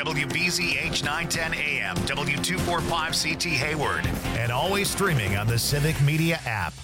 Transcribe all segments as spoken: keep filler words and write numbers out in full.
W B Z H nine ten A M, W two forty-five C T Hayward, and always streaming on the Civic Media app.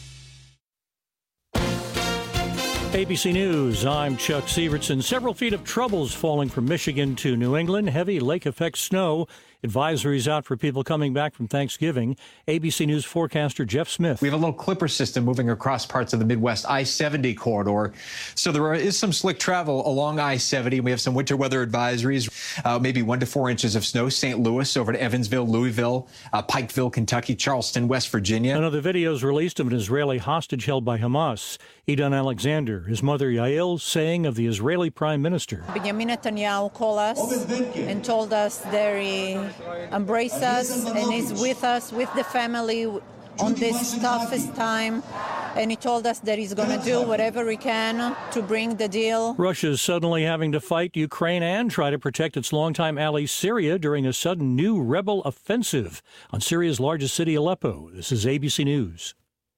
A B C News, I'm Chuck Severson. Several feet of troubles falling from Michigan to New England. Heavy lake-effect snow. Advisories out for people coming back from Thanksgiving. A B C News forecaster Jeff Smith. We have a little clipper system moving across parts of the Midwest I seventy corridor. So there is some slick travel along I seventy. We have some winter weather advisories, uh, maybe one to four inches of snow. Saint Louis over to Evansville, Louisville, uh, Pikeville, Kentucky, Charleston, West Virginia. Another video is released of an Israeli hostage held by Hamas. Idan Alexander, his mother Yael, saying of the Israeli prime minister. Benjamin Netanyahu called us and told us that he embraced us and is with us, with the family on this toughest time. And he told us that he's going to do whatever he can to bring the deal. Russia's suddenly having to fight Ukraine and try to protect its longtime ally Syria during a sudden new rebel offensive on Syria's largest city, Aleppo. This is A B C News.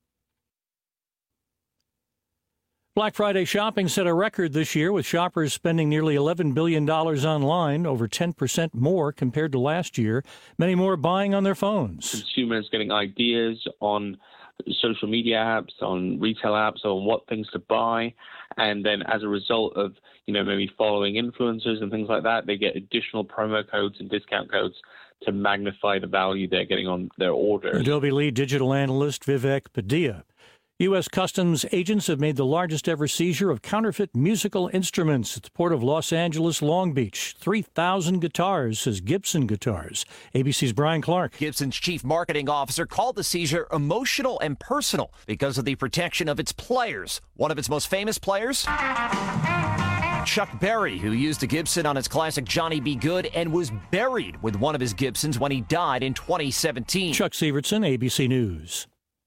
Black Friday shopping set a record this year, with shoppers spending nearly eleven billion dollars online, over ten percent more compared to last year. Many more buying on their phones. Consumers getting ideas on social media apps, on retail apps, on what things to buy. And then as a result of, you know, maybe following influencers and things like that, they get additional promo codes and discount codes to magnify the value they're getting on their orders. Adobe lead digital analyst Vivek Padilla. U S Customs agents have made the largest ever seizure of counterfeit musical instruments at the port of Los Angeles, Long Beach. three thousand guitars, says Gibson Guitars. A B C's Brian Clark. Gibson's chief marketing officer called the seizure emotional and personal because of the protection of its players. One of its most famous players, Chuck Berry, who used a Gibson on his classic Johnny B. Good and was buried with one of his Gibsons when he died in twenty seventeen. Chuck Severson, A B C News.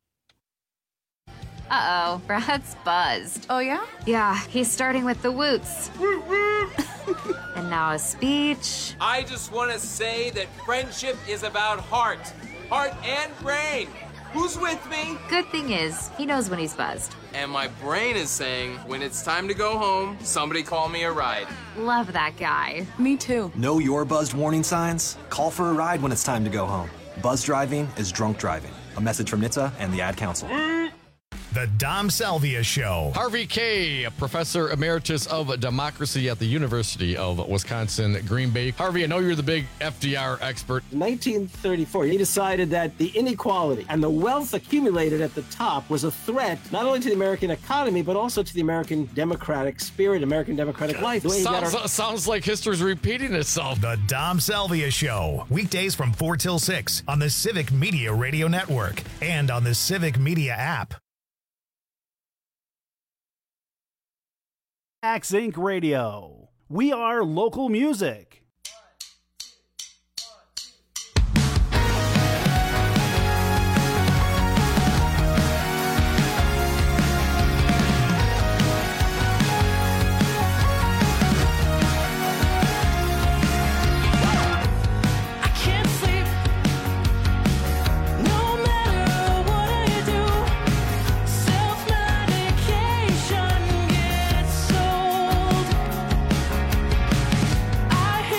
Uh-oh, Brad's buzzed. Oh, yeah? Yeah, he's starting with the woots. And now a speech. I just want to say that friendship is about heart. Heart and brain. Who's with me? Good thing is, he knows when he's buzzed. And my brain is saying, when it's time to go home, somebody call me a ride. Love that guy. Me too. Know your buzzed warning signs? Call for a ride when it's time to go home. Buzz driving is drunk driving. A message from N H T S A and the Ad Council. The Dom Salvia Show. Harvey Kaye, Professor Emeritus of Democracy at the University of Wisconsin, Green Bay. Harvey, I know you're the big F D R expert. In nineteen thirty-four, he decided that the inequality and the wealth accumulated at the top was a threat not only to the American economy, but also to the American democratic spirit, American democratic life. The way he sounds, got our- sounds like history's repeating itself. The Dom Salvia Show. Weekdays from four till six on the Civic Media Radio Network and on the Civic Media app. X Inc Radio. We are local music. I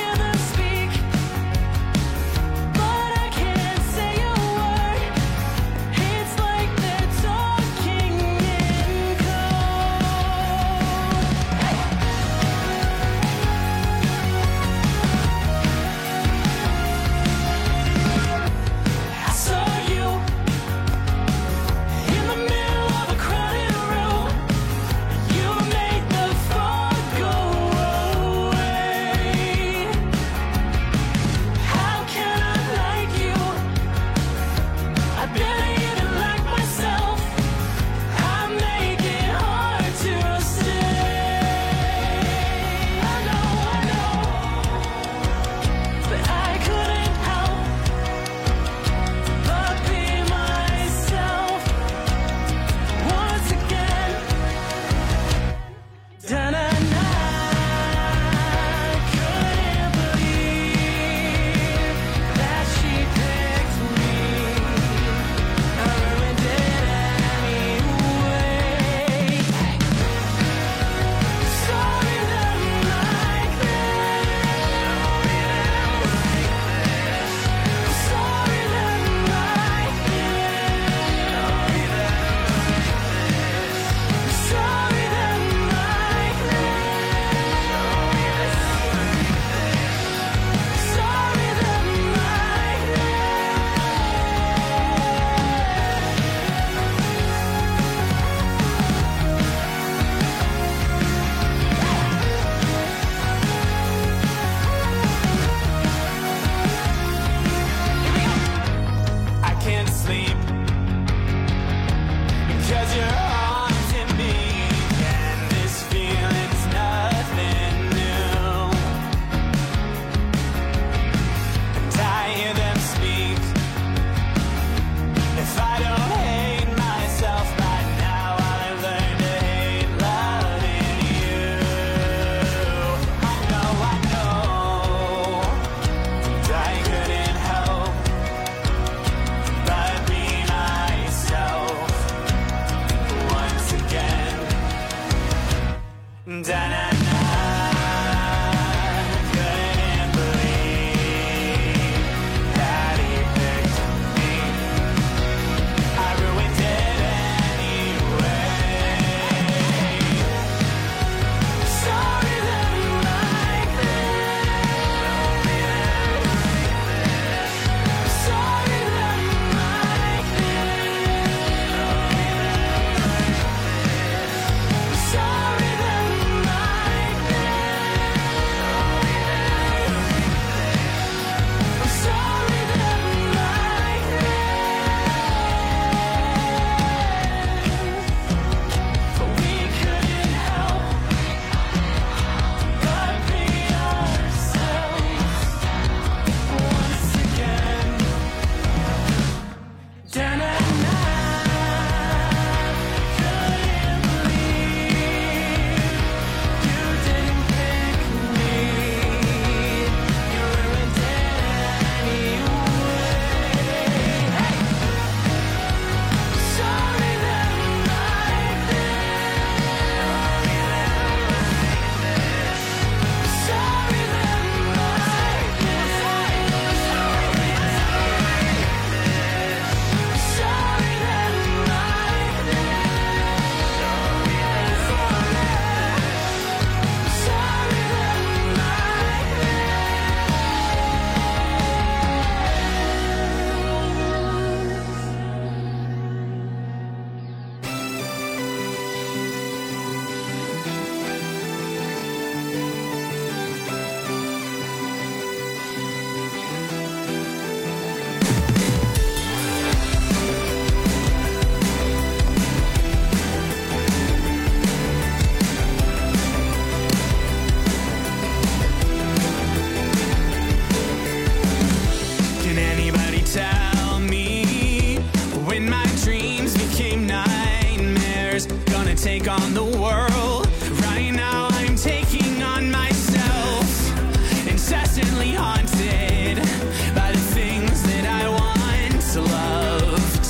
haunted by the things that I once loved.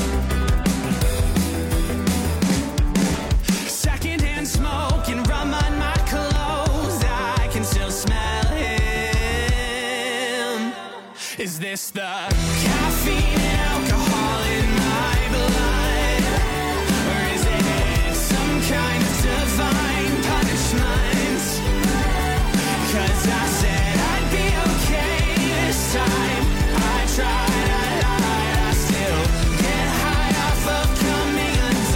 Secondhand smoke and rum on my clothes, I can still smell him. Is this the caffeine and alcohol in my blood? Or is it some kind of divine punishment? 'Cause I said I'd be okay this time. I tried, I lied, I still get high off of coming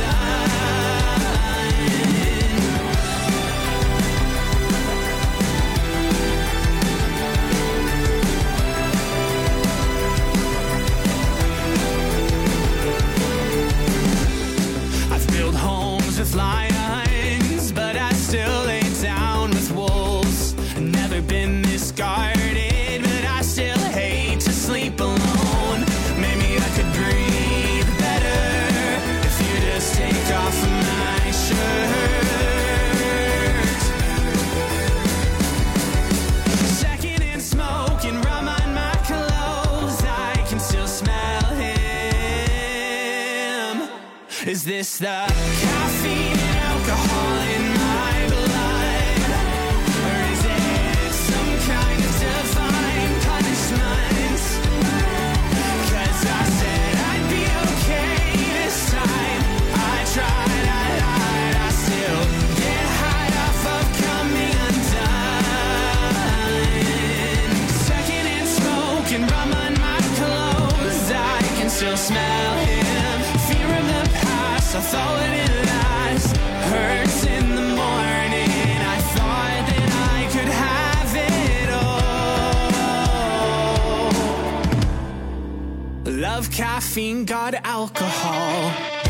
undone. I've built homes with lions, but I still lay down with wolves. Never been this guarded, but I still hate to sleep alone. Maybe I could breathe better if you just take off my shirt. Secondhand smoke and rum on my clothes, I can still smell him. Is this the caffeine and alcohol in my blood? Or is it some kind of divine punishment? 'Cause I said I'd be okay this time. I tried, I lied, I still get high off of coming undone. Secondhand smoke and rum on my clothes, I can still smell him. Fear of the past, I thought it last. Hurts in the morning, I thought that I could have it all. Love caffeine, got alcohol.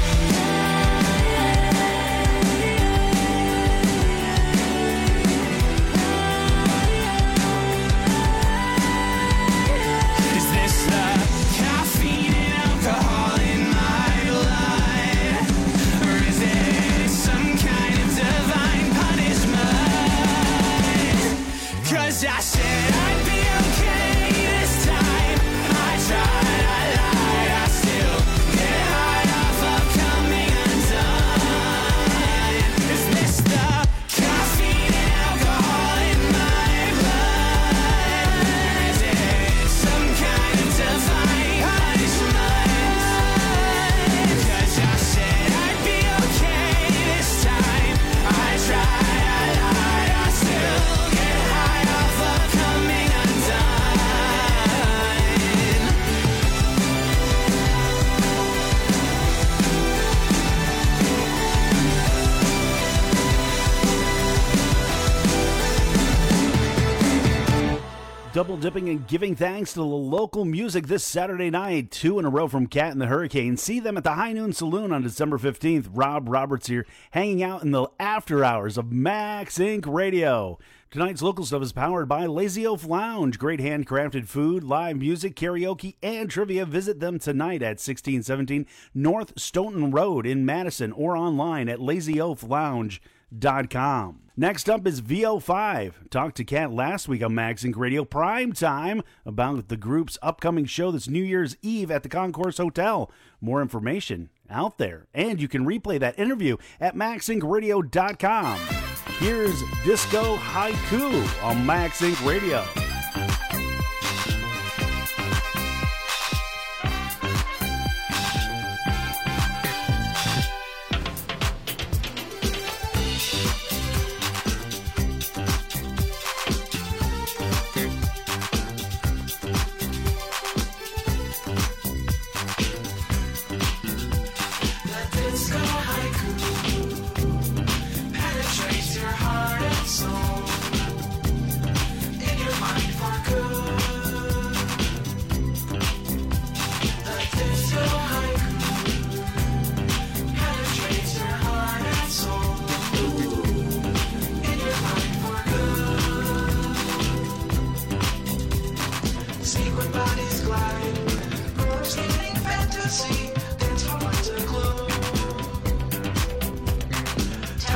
Is this the caffeine and alcohol in my blood? Or is it some kind of divine punishment? 'Cause I said I'd be okay this time. I tried, I lied, I still get high off of coming undone. Is this the caffeine and alcohol in my blood? Is it some kind of divine punishment? 'Cause I said I'd be okay this time. I tried, I lied, I still get high off of coming undone. Double dipping and giving thanks to the local music this Saturday night. Two in a row from Cat and the Hurricane. See them at the High Noon Saloon on December fifteenth. Rob Roberts here, hanging out in the after hours of Max Incorporated. Radio. Tonight's local stuff is powered by Lazy Oaf Lounge. Great handcrafted food, live music, karaoke, and trivia. Visit them tonight at sixteen seventeen North Stoughton Road in Madison or online at lazy oaf lounge dot com. Next up is V O five. Talked to Kat last week on Max Incorporated Radio Prime Time about the group's upcoming show this New Year's Eve at the Concourse Hotel. More information out there, and you can replay that interview at max inc radio dot com. Here's Disco Haiku on Max Incorporated Radio.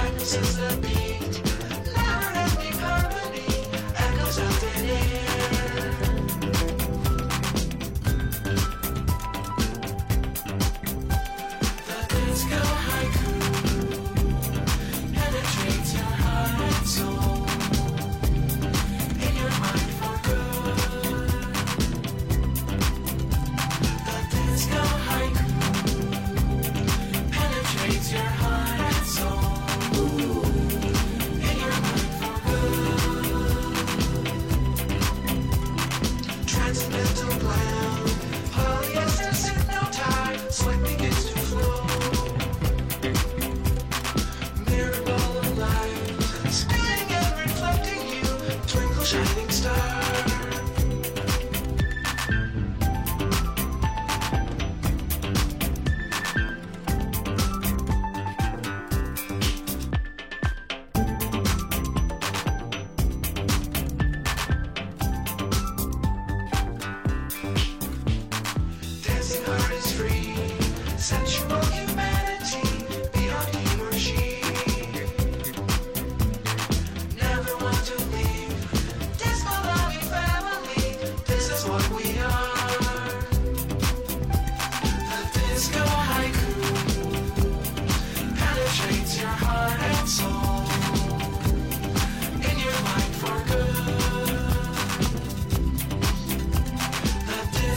This is the beat, never-ending harmony, echoes out in air.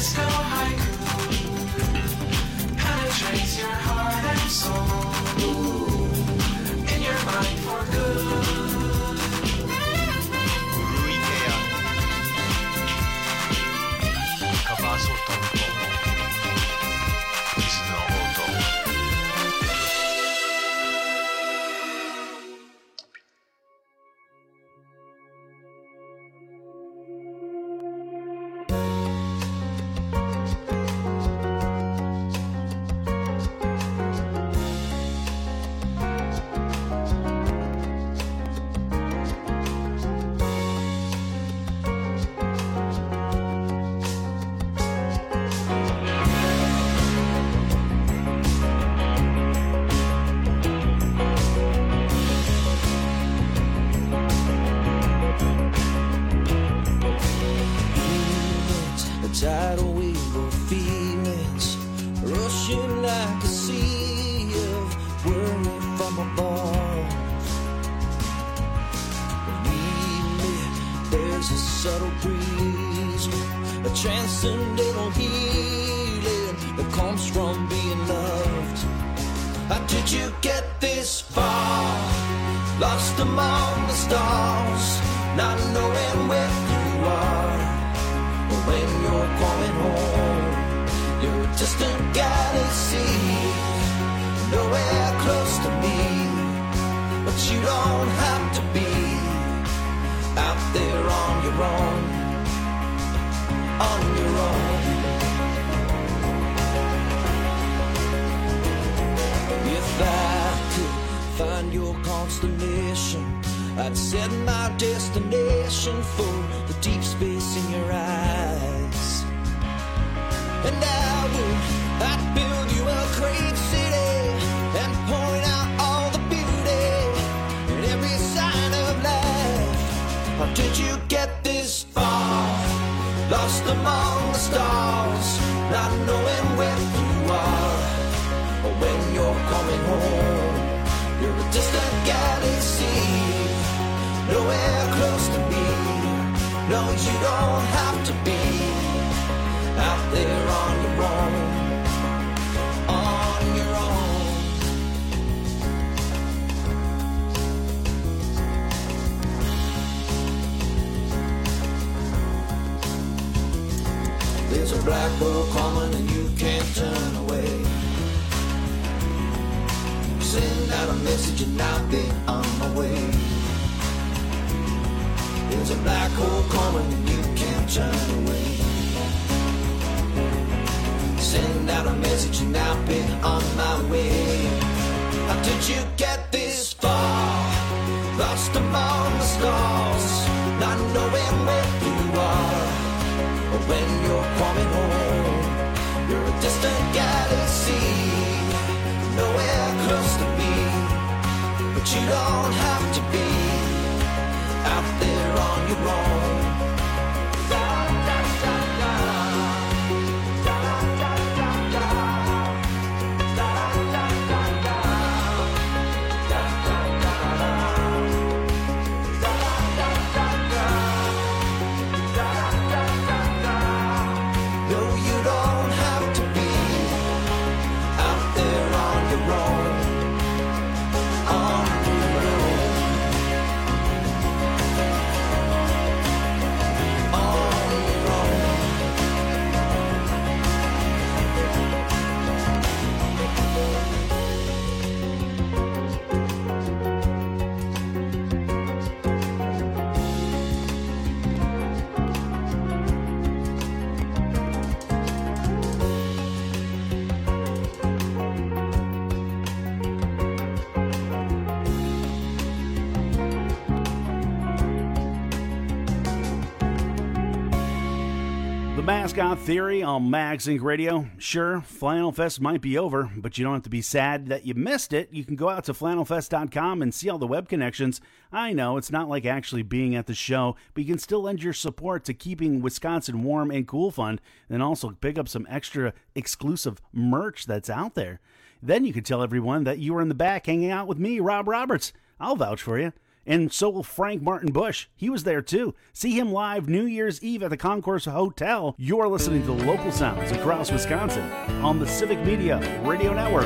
disco haiku penetrates your heart and soul, in your mind for good. 古池屋カバーソフト向こうの水の音。 Tidal wave of feelings rushing like a sea of worry from above. Believe me, there's a subtle breeze, a transcendental healing that comes from being loved. How did you get this far? Lost among the stars, not knowing where you are. When you're coming home, you're a distant galaxy, nowhere close to me, but you don't have to be out there on your own, on your own. If I could find your constellation, I'd set my destination for the deep space in your eyes. And I would, I'd build you a great city and point out all the beauty and every sign of life. How did you get this far? Lost among the stars, not knowing where you are. Or when you're coming home, you're a distant galaxy, nowhere close to me. No, you don't have to be out there on your own, on your own. There's a black hole coming and you can't turn away. Send out a message and I'll be on my way. There's a black hole coming and you can't turn away. Send out a message and I'll be on my way. How did you get this far? Lost among the stars, not knowing where you are. But when you're coming home, you're a distant galaxy, nowhere close to me. But you don't have to be out there on your own. Da, da, da, da. Da, da, da, da. Da, da, da, da. Da, da, da, da. Da, da, da, da. Da, da, da, da. No, you don't have to be out there on your own. On your own. Mascot Theory on Max Inc Radio. Sure, Flannel Fest might be over, but you don't have to be sad that you missed it. You can go out to flannel fest dot com and see all the web connections. I know it's not like actually being at the show, but you can still lend your support to keeping Wisconsin warm and cool fund, and also pick up some extra exclusive merch that's out there. Then you can tell everyone that you were in the back hanging out with me, Rob Roberts. I'll vouch for you. And so will Frank Martin Bush. He was there too. See him live New Year's Eve at the Concourse Hotel. You're listening to the local sounds across Wisconsin on the Civic Media Radio Network.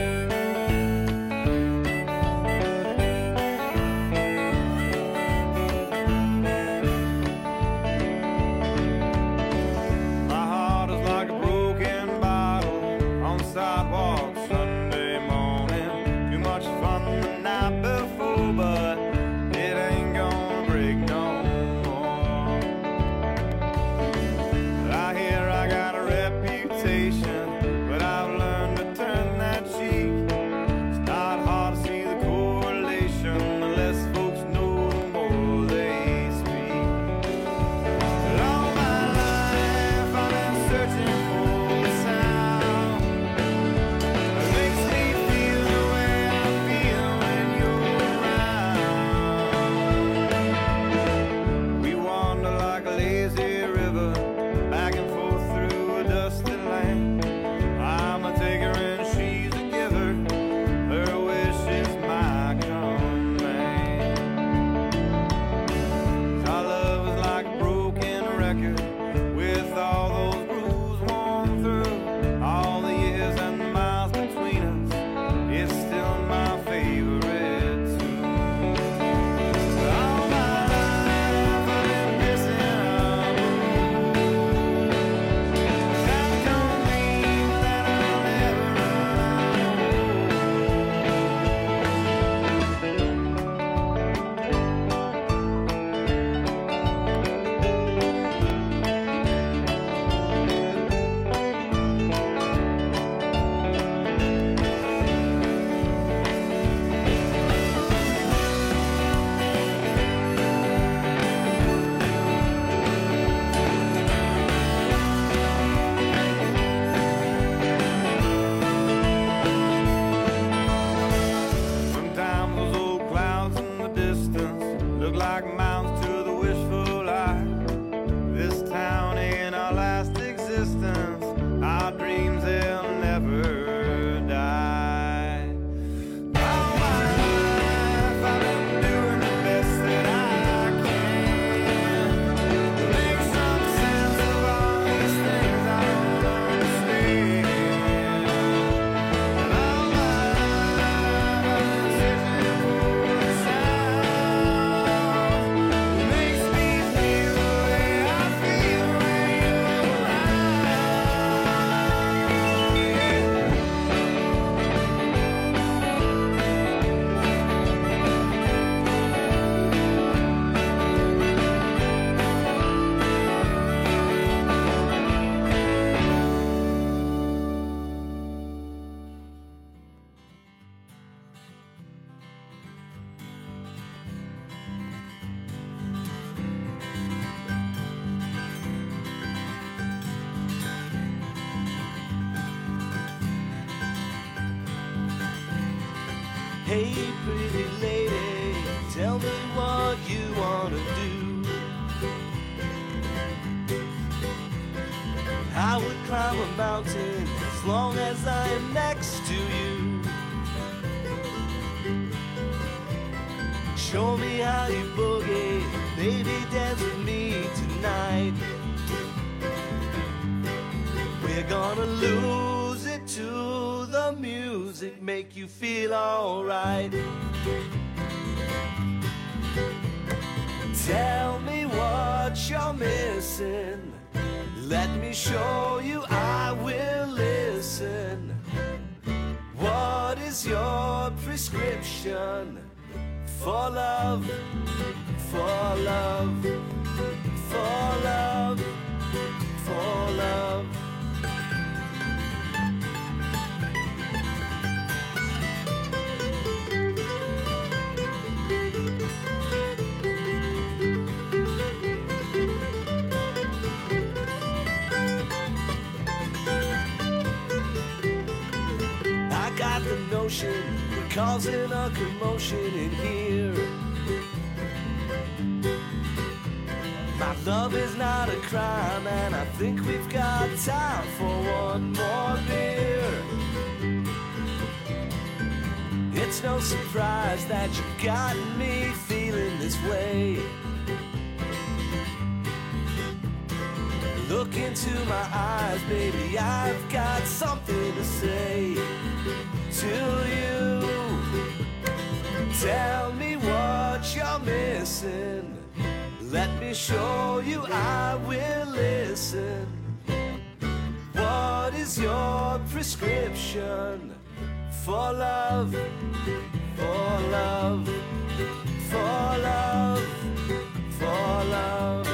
Hey, pretty lady, tell me what you want to do. I would climb a mountain as long as I am next to you. Show me how you boogie, baby, dance with me tonight. We're gonna lose it to the music, make you feel alright. Tell me what you're missing, let me show you, I will listen. What is your prescription for love, for love, for love, for love? We're causing a commotion in here. My love is not a crime, and I think we've got time for one more beer. It's no surprise that you've got me feeling feeling this way. Look into my eyes, baby, I've got something to say to you. Tell me what you're missing. Let me show you, I will listen. What is your prescription for love, for love, for love, for love?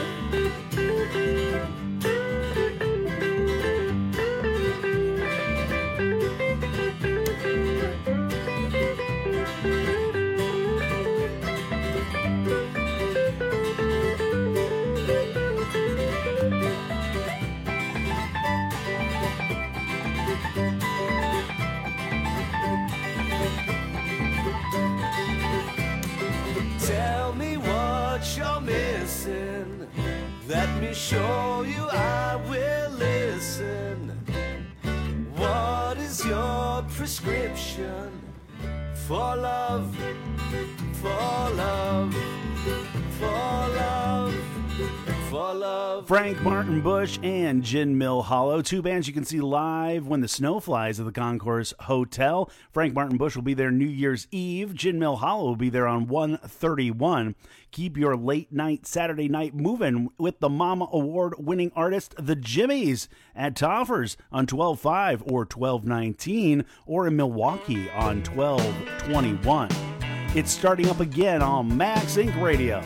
Tell me what you're missing. Let me show you, I will listen. What is your prescription for love, for love, for love, for love? Frank Martin Bush and Gin Mill Hollow, two bands you can see live when the snow flies at the Concourse Hotel. Frank Martin Bush will be there New Year's Eve. Gin Mill Hollow will be there on one thirty-one. Keep your late night Saturday night moving with the Mama Award winning artist, the Jimmies, at Toffers on twelve five or twelve nineteen, or in Milwaukee on twelve twenty-one. It's starting up again on Max Inc Radio.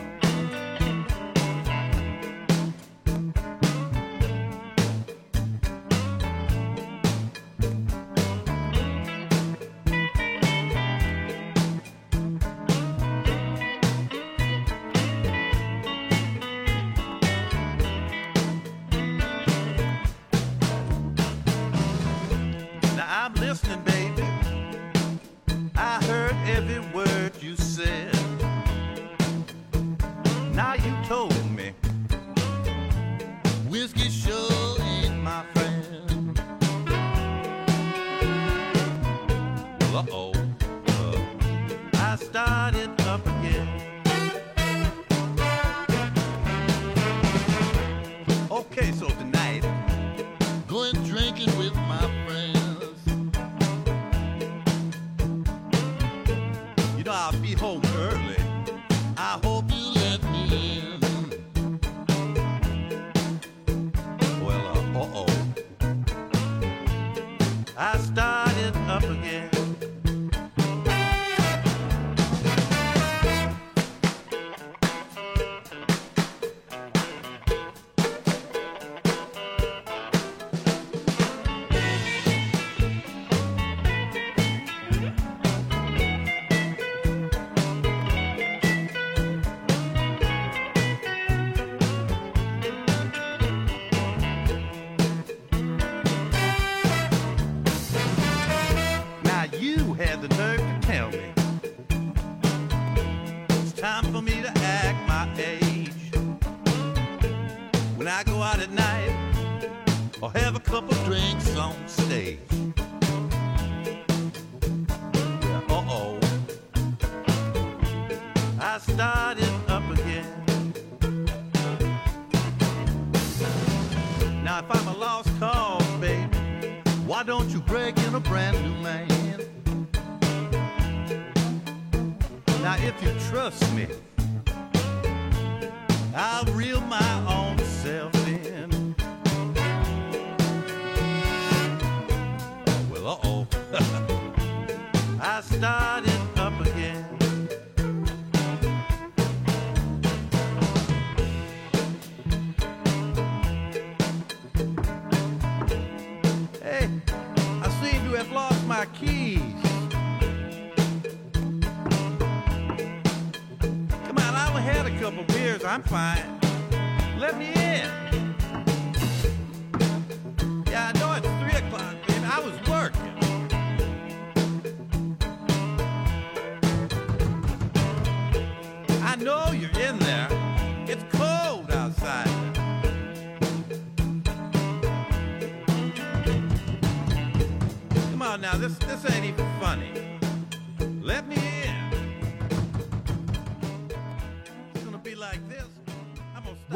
Now this this ain't even funny. Let me in.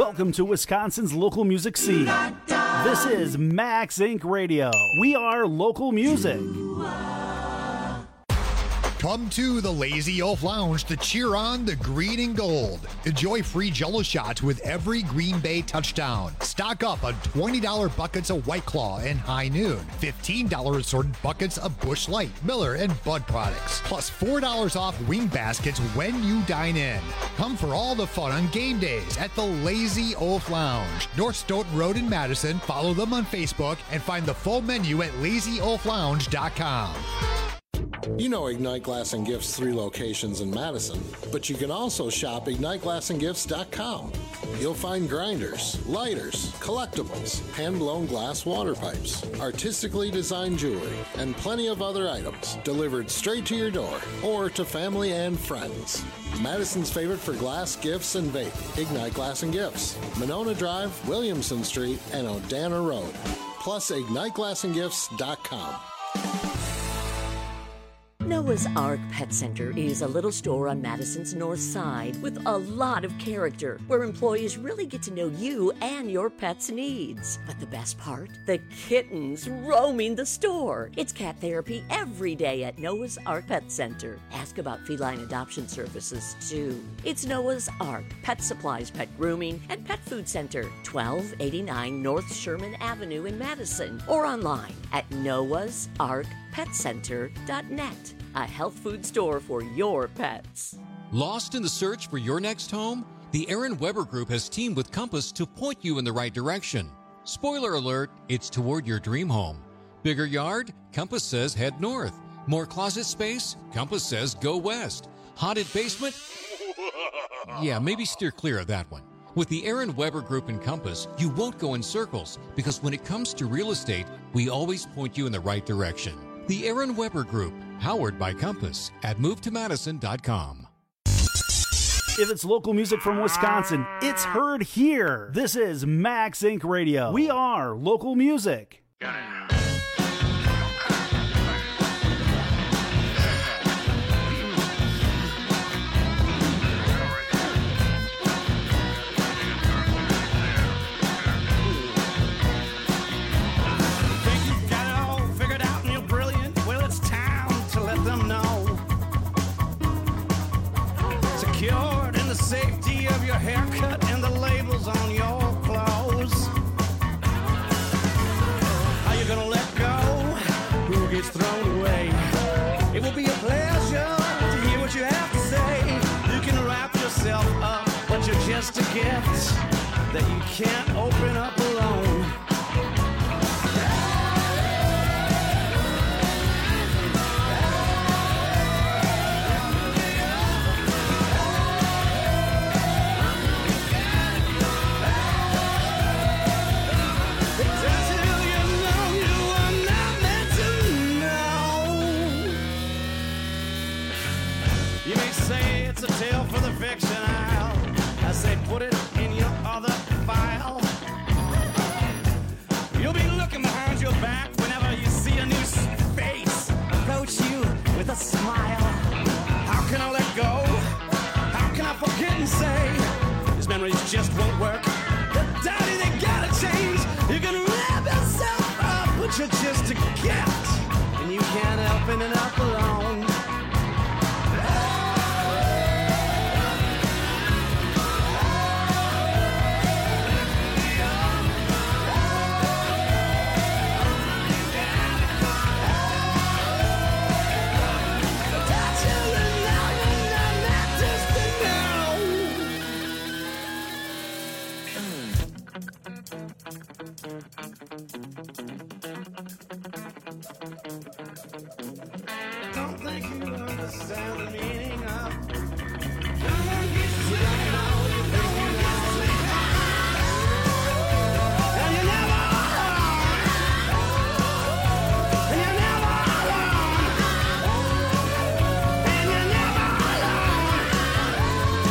Welcome to Wisconsin's local music scene. This is Max Inc Radio. We are local music. Come to the Lazy Oaf Lounge to cheer on the green and gold. Enjoy free Jell-O shots with every Green Bay touchdown. Stock up on twenty dollars buckets of White Claw and High Noon. fifteen dollars assorted buckets of Busch Light, Miller, and Bud products. Plus four dollars off wing baskets when you dine in. Come for all the fun on game days at the Lazy Oaf Lounge. North Stoughton Road in Madison. Follow them on Facebook and find the full menu at lazy oaf lounge dot com. You know Ignite Glass and Gifts' three locations in Madison, but you can also shop ignite glass and gifts dot com. You'll find grinders, lighters, collectibles, hand-blown glass water pipes, artistically designed jewelry, and plenty of other items delivered straight to your door or to family and friends. Madison's favorite for glass, gifts, and vape, Ignite Glass and Gifts, Monona Drive, Williamson Street, and Odana Road. Plus ignite glass and gifts dot com. Noah's Ark Pet Center is a little store on Madison's north side with a lot of character, where employees really get to know you and your pet's needs. But the best part? The kittens roaming the store. It's cat therapy every day at Noah's Ark Pet Center. Ask about feline adoption services, too. It's Noah's Ark Pet Supplies, Pet Grooming, and Pet Food Center, twelve eighty-nine North Sherman Avenue in Madison, or online at noahs ark pet center dot net. A health food store for your pets. Lost in the search for your next home? The Aaron Weber Group has teamed with Compass to point you in the right direction. Spoiler alert, it's toward your dream home. Bigger yard? Compass says head north. More closet space? Compass says go west. Haunted basement? Yeah, maybe steer clear of that one. With the Aaron Weber Group and Compass, you won't go in circles, because when it comes to real estate, we always point you in the right direction. The Aaron Weber Group, powered by Compass, at move to madison dot com. If it's local music from Wisconsin, it's heard here. This is Max Inc Radio. We are local music. Safety of your haircut and the labels on your clothes. Are you gonna let go? Who gets thrown away? It will be a pleasure to hear what you have to say. You can wrap yourself up, but you're just a gift that you can't open up alone. It's a tale for the fiction aisle. I say put it in your other file. You'll be looking behind your back whenever you see a new face approach you with a smile. How can I let go? How can I forget and say these memories just won't work? The daddy, they gotta change. You can wrap yourself up, but you're just a gift, and you can't open it up alone. Don't think you understand the meaning of no one gets sleep. No one gets sleep. And you're never alone. And you're never alone. And you're never alone.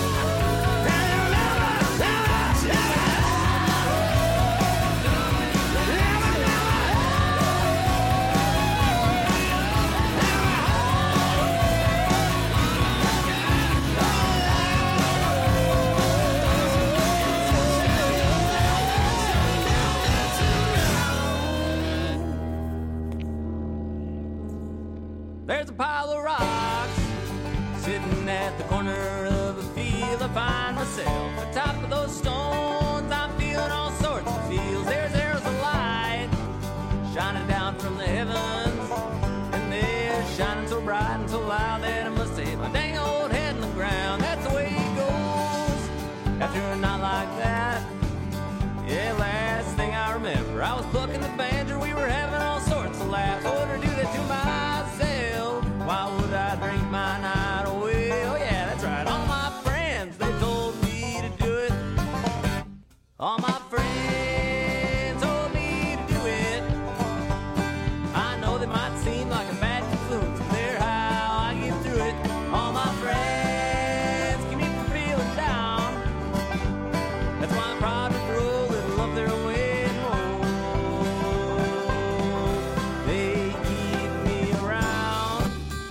And you're never, never, never. There's a pile of rocks sitting at the corner of a field. I find myself atop of those stones. I'm feeling all sorts of feels. There's there's a light shining down from the heavens, and they're shining so bright and so loud that I must hit my dang old head in the ground. That's the way it goes after a night like that. Yeah, last thing I remember, I was plucking the banjo. We were having all sorts of laughs. I wouldn't do that to myself. Why would I drink my night away? Oh yeah, that's right. All my friends, they told me to do it. All my friends told me to do it. I know they might seem like a bad influence, but they're how I get through it. All my friends keep me from feeling down. That's why I'm proud to throw a little of their way and roll. They keep me around.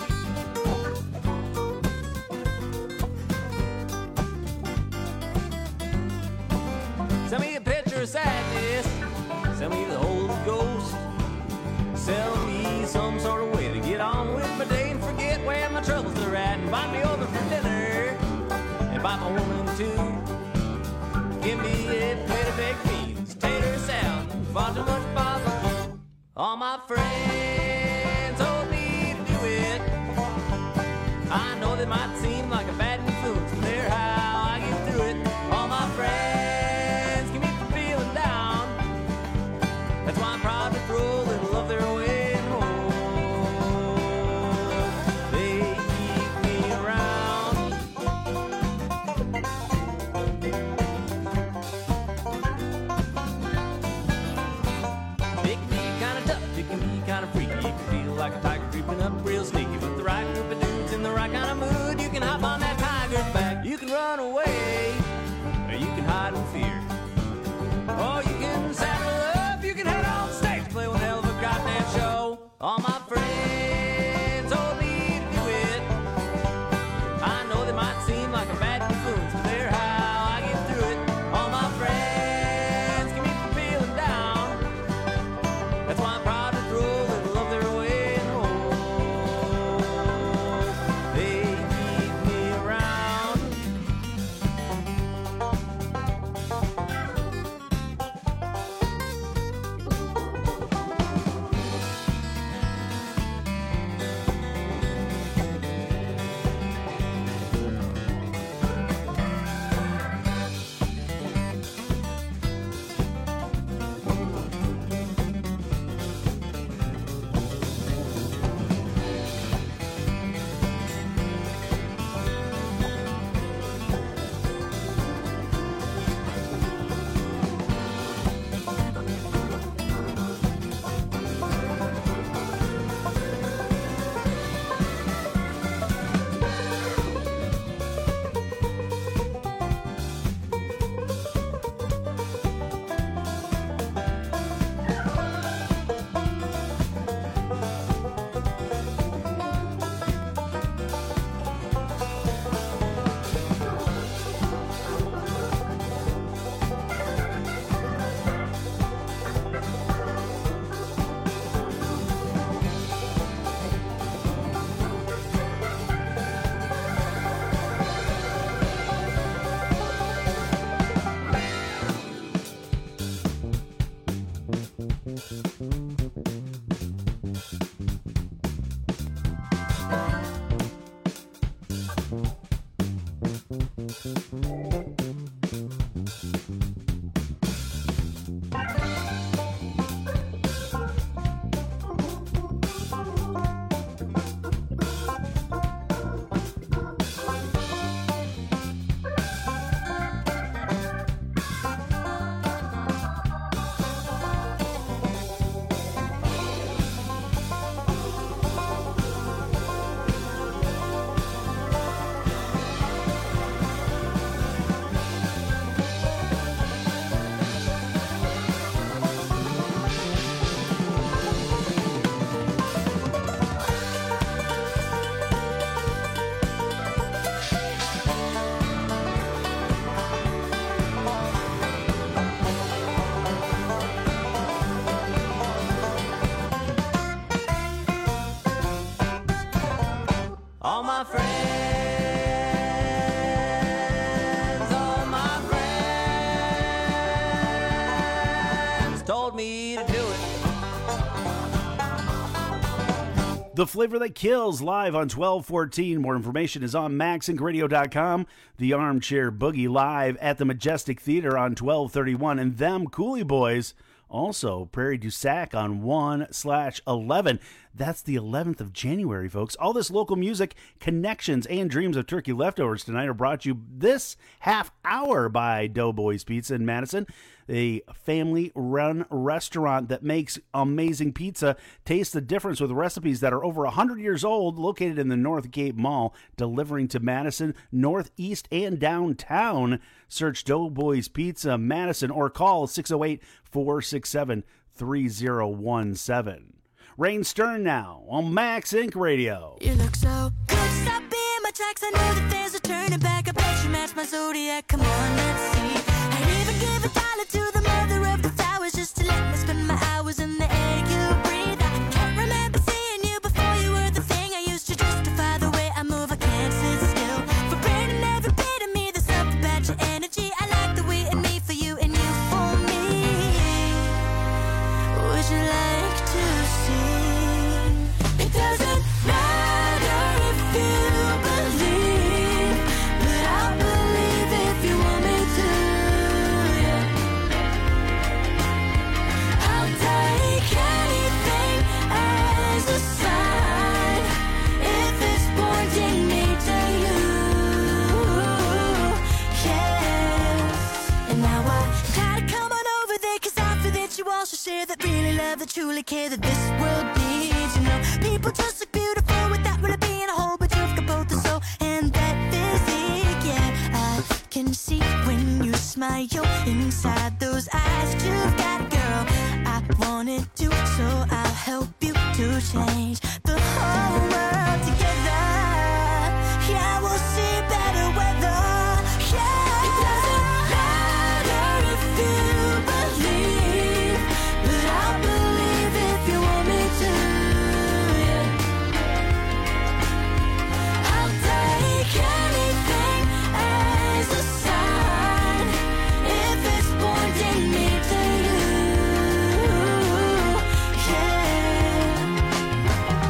Send me a picture of sadness. Send me the Holy Ghost. Sell me some sort of way to get on with my day and forget where my troubles are at. Invite me over for dinner. Invite my woman too. Give me a plate of baked beans, tater salad, and far too much barbecue. All my friends told me to do it. I know they might seem like a bad influence, but they're how I get through it. All my friends keep me from feeling down. That's why I'm proud to throw a little of their way and roll. They keep me around. It can be kinda tough, it can be kinda freaky. You can feel like a tiger creeping up real sneaky. With the right group of dudes in the right kind of mood, you can hop on that tiger's back. You can run away, or you can hide in fear. Or you can saddle up, you can head on stage, play one hell of a goddamn show. All my friends told me to do it. I know they might seem like a bad influence, but they're how I get through it. All my friends keep me from feeling down. That's why I'm proud to throw a little of their way and roll. They keep me around. called me to do it. The Flavor That Kills, live on twelve fourteen. More information is on max inc radio dot com. The Armchair Boogie, live at the Majestic Theater on twelve thirty-one. And Them Cooley Boys, also Prairie du Sac on one slash eleven. That's the eleventh of January, folks. All this local music, connections, and dreams of turkey leftovers tonight are brought to you this half hour by Doughboys Pizza in Madison, a family-run restaurant that makes amazing pizza. Taste the difference with recipes that are over one hundred years old, located in the North Gate Mall, delivering to Madison, Northeast, and downtown. Search Doughboys Pizza Madison or call six oh eight, four six seven, three oh one seven. Rain Stern now on Max Inc Radio. You look so good, stop being my tracks. I know that there's a turning back. I bet you match my zodiac. Come on, let's see. I'd even give a dollar to the mother of the flowers just to let me spend my hours in the air you breathe. I can't remember seeing you before you were the thing I used to justify the way I move. I can't sit still. For burning every bit of me, there's something about your energy. I like the way in me for you and you for me. Would you like to see? It doesn't matter if you believe, but I'll believe if you want me to. Yeah. I'll take anything as a sign if it's pointing me to you. Yes. And now I gotta come on over there, 'cause I feel that you also share that really love, that truly care, that this world needs. You know, people just look beautiful without really being a whole, but you've got both the soul and that physique. Yeah, I can see when you smile inside those eyes that you've got, girl. I wanted to, so I'll help you to change the whole world together. Yeah, we'll see better weather. Yeah, it doesn't matter if you believe, but I'll believe if you want me to. Yeah. I'll take anything as a sign if it's pointing me to you. Yeah.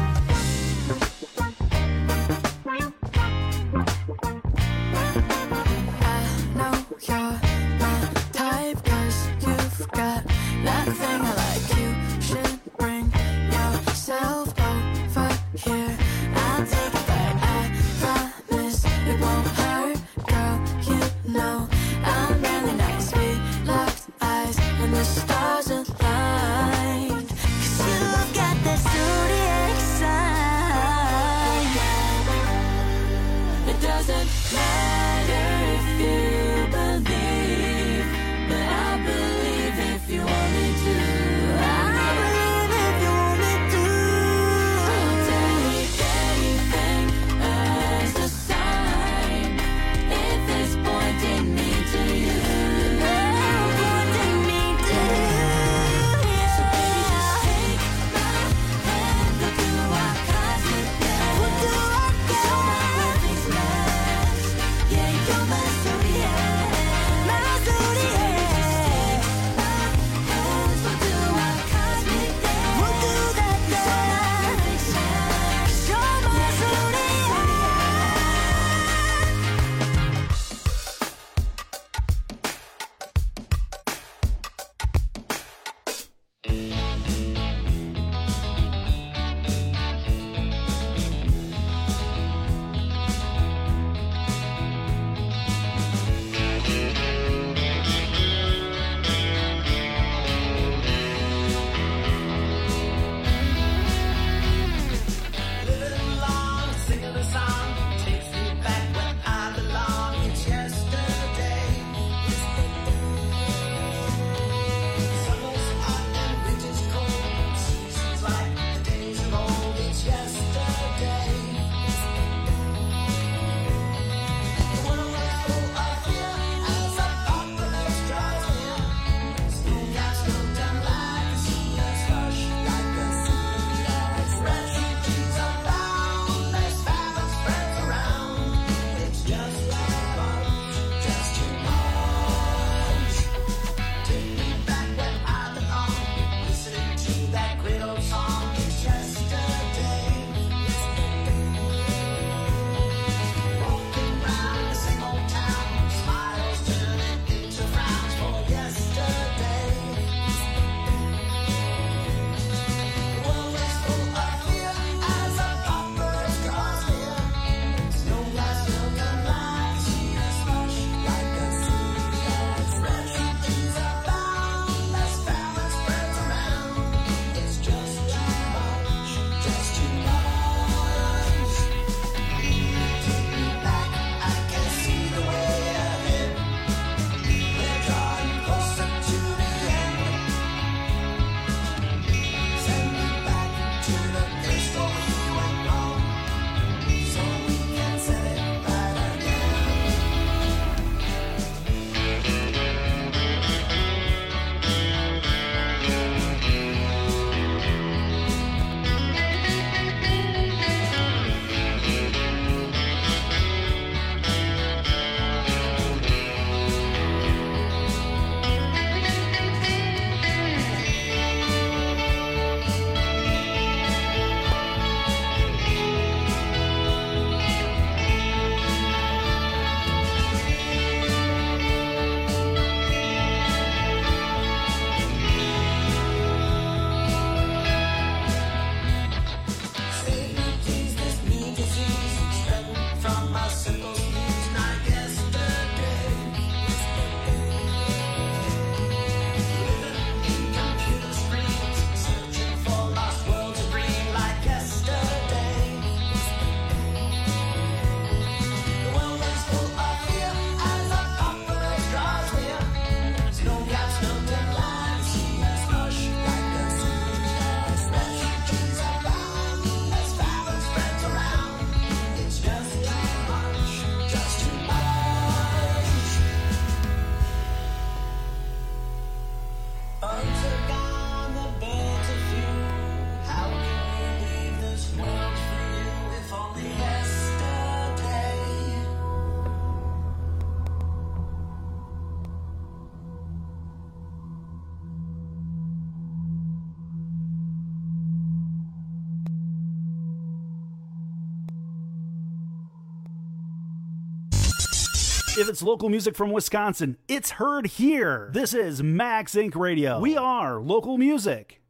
If it's local music from Wisconsin, it's heard here. This is Max Inc Radio. We are local music.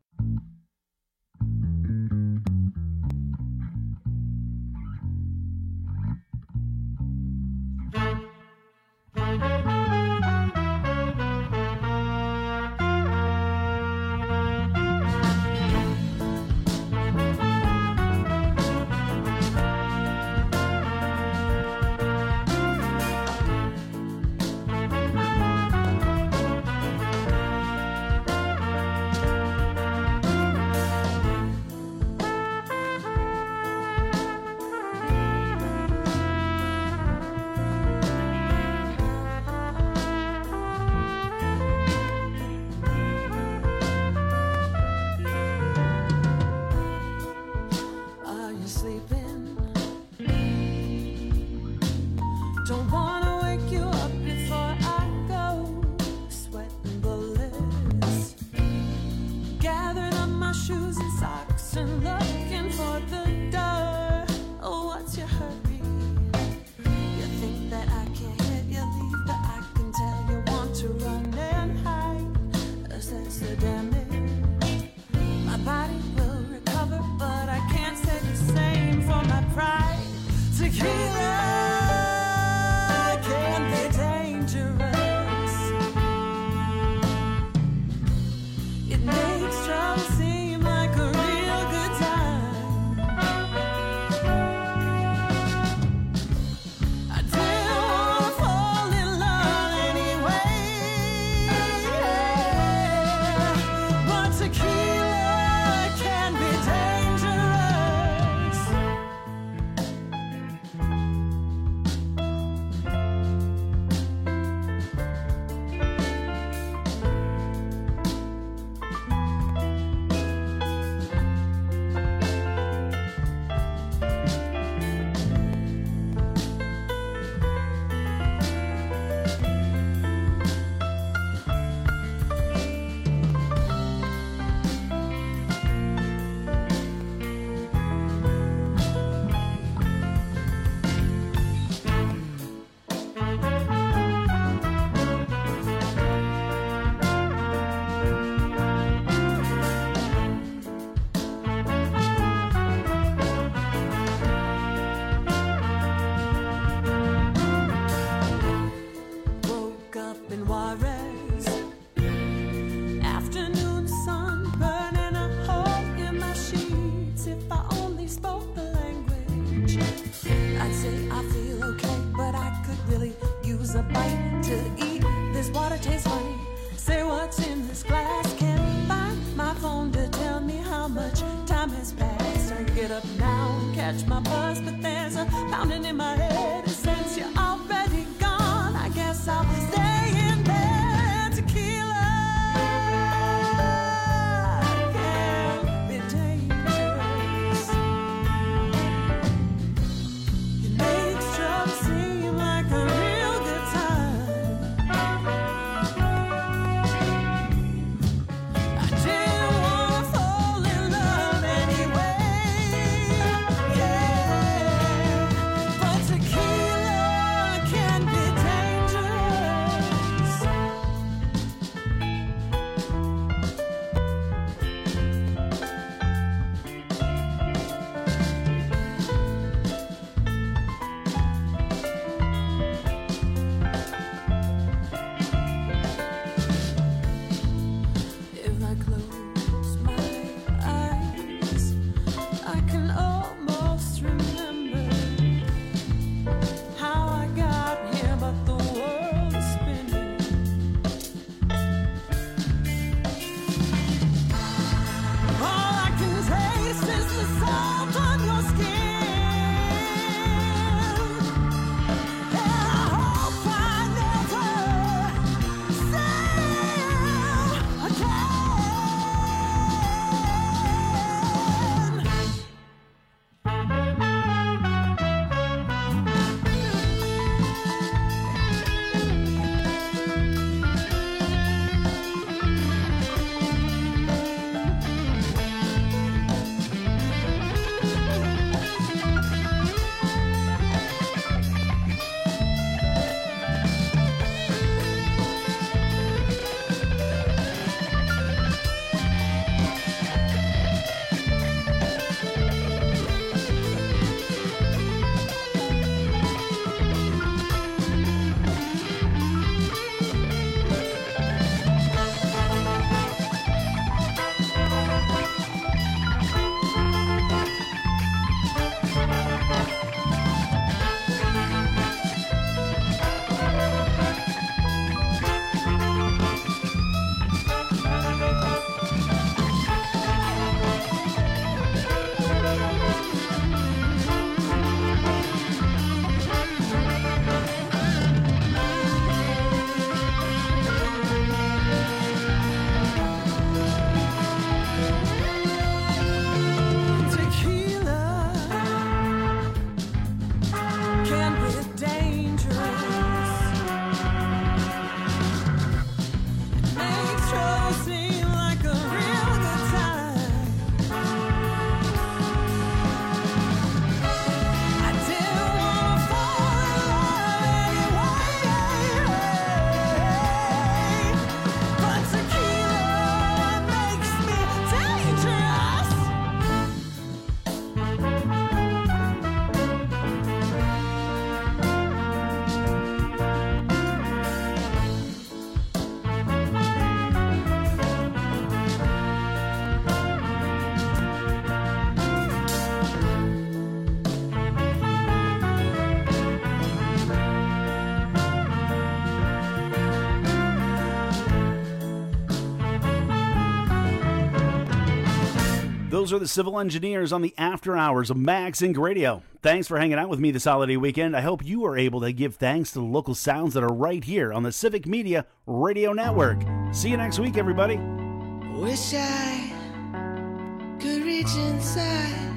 Those are the Civil Engineers on the After Hours of Max Inc Radio. Thanks for hanging out with me this holiday weekend. I hope you are able to give thanks to the local sounds that are right here on the Civic Media Radio Network. See you next week, everybody. Wish I could reach inside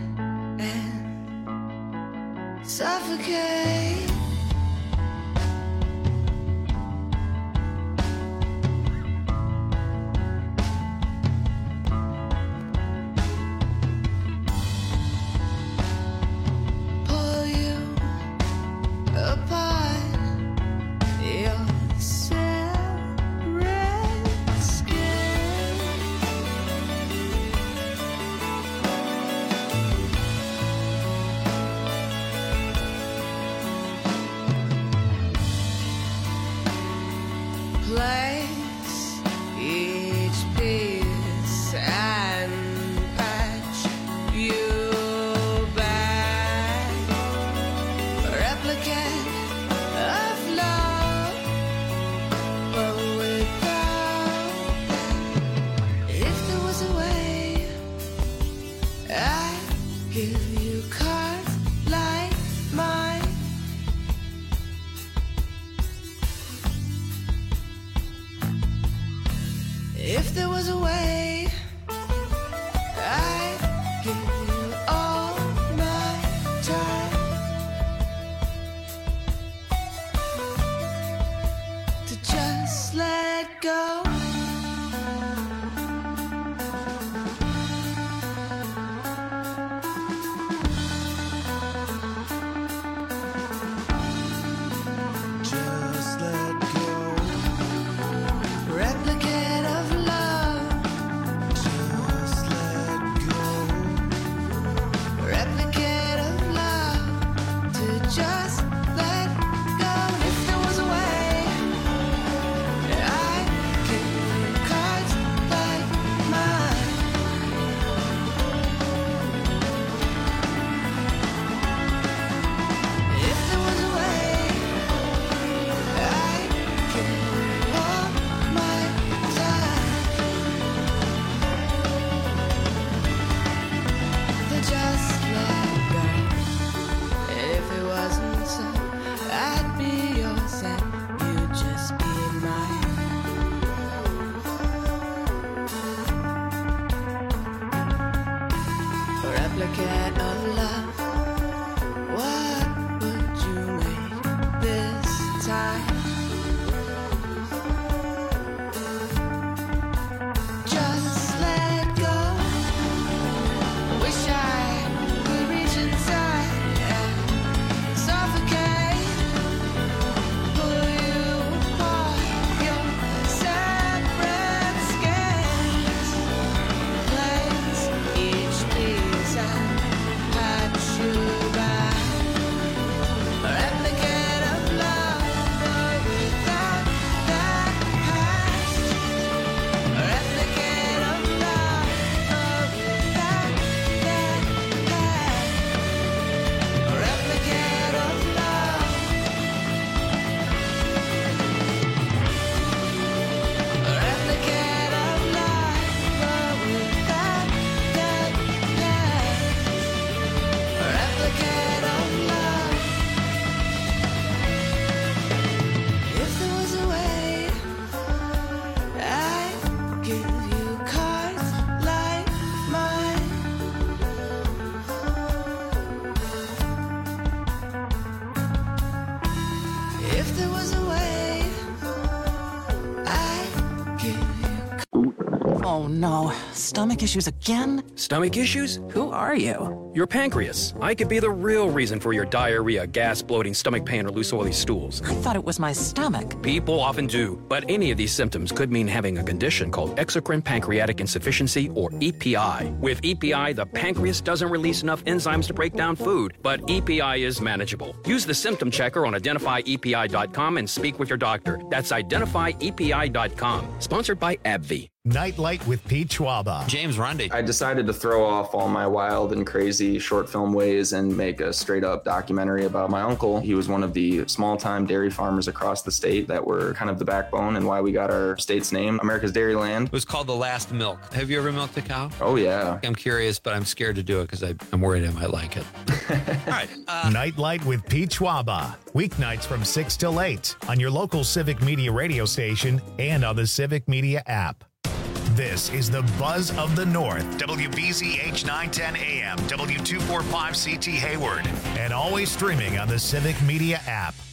and suffocate. Pull you apart, your separate skin. Place each piece and patch you back. Replicate of love, but without that. If there was a way, I'd give you cards like mine. If there was a way, I'd give you all my time to just let go. Just let go. Replicate of love. Just let go. Replicate of love. To just let go. If there was a way, I'd give you cards like mine. If there was a way, I'd give you all my time to just let go. If it wasn't so, I'd be yours and you'd just be mine. Replicate of love. What would you make this time? Just let go. Wish I could reach inside and suffocate. Pull you apart, your separate skins. Place each piece and patch you back. Replicate of love, but without that past. Replicate of love, but without that past. Replicate of love. Replicate of love, but without that past. Replicate of love. If there was a way, I'd give you cards like mine. If there was a way, I'd give you. Oh no, stomach issues again? Stomach issues? Who are you? Your pancreas. I could be the real reason for your diarrhea, gas, bloating, stomach pain, or loose oily stools. I thought it was my stomach. People often do, but any of these symptoms could mean having a condition called exocrine pancreatic insufficiency, or E P I. With E P I, the pancreas doesn't release enough enzymes to break down food, but E P I is manageable. Use the symptom checker on identify E P I dot com and speak with your doctor. That's identify E P I dot com. Sponsored by AbbVie. Nightlight with Pete Schwaba. James Rundy. I decided to throw off all my wild and crazy short film ways and make a straight up documentary about my uncle. He was one of the small time dairy farmers across the state that were kind of the backbone and why we got our state's name, America's Dairyland. It was called The Last Milk. Have you ever milked a cow? Oh, yeah. I'm curious, but I'm scared to do it because I'm worried I might like it. All right. Uh, Nightlight with Pete Schwaba. Weeknights from six till eight on your local Civic Media radio station and on the Civic Media app. This is the Buzz of the North, W B Z H nine ten A M, W two forty-five C T Hayward, and always streaming on the Civic Media app.